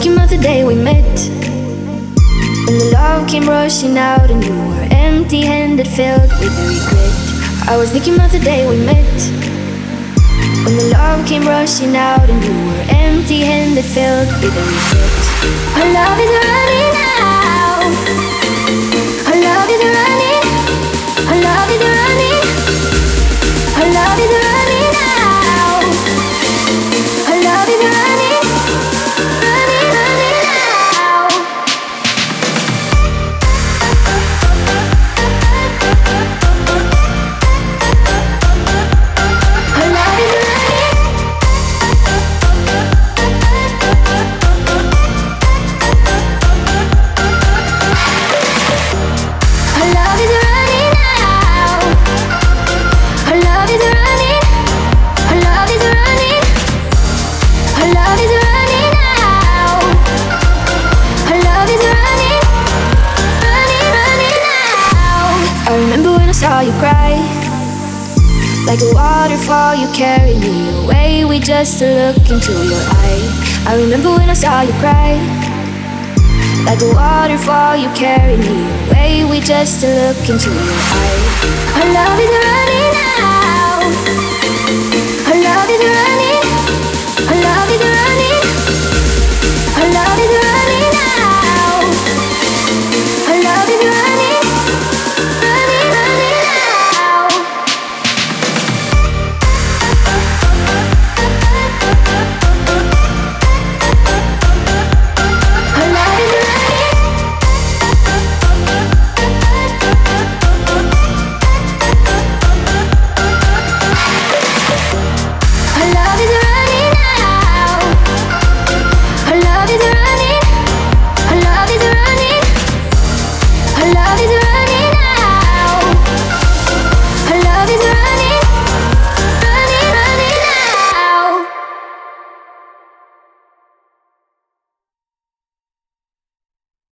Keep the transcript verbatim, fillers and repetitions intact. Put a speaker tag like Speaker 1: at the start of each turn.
Speaker 1: thinking about the day we met, when the love came rushing out and you were empty-handed, filled with regret. I was thinking about the day we met, when the love came rushing out and you were empty-handed, filled with regret. Our love is running out. Our love is running. Our love is running. Our love is running out. Our love is running. Running, running out. Our love is running. Our love is running out. Our love is running. Our love is running. Our love is running out. Our love is running. Running, running out. I remember when I saw you cry, like a waterfall you carried me away with just a look into your eye. I remember when I saw you cry, like a waterfall you carried me away with just a look into your eye. Our love is running out.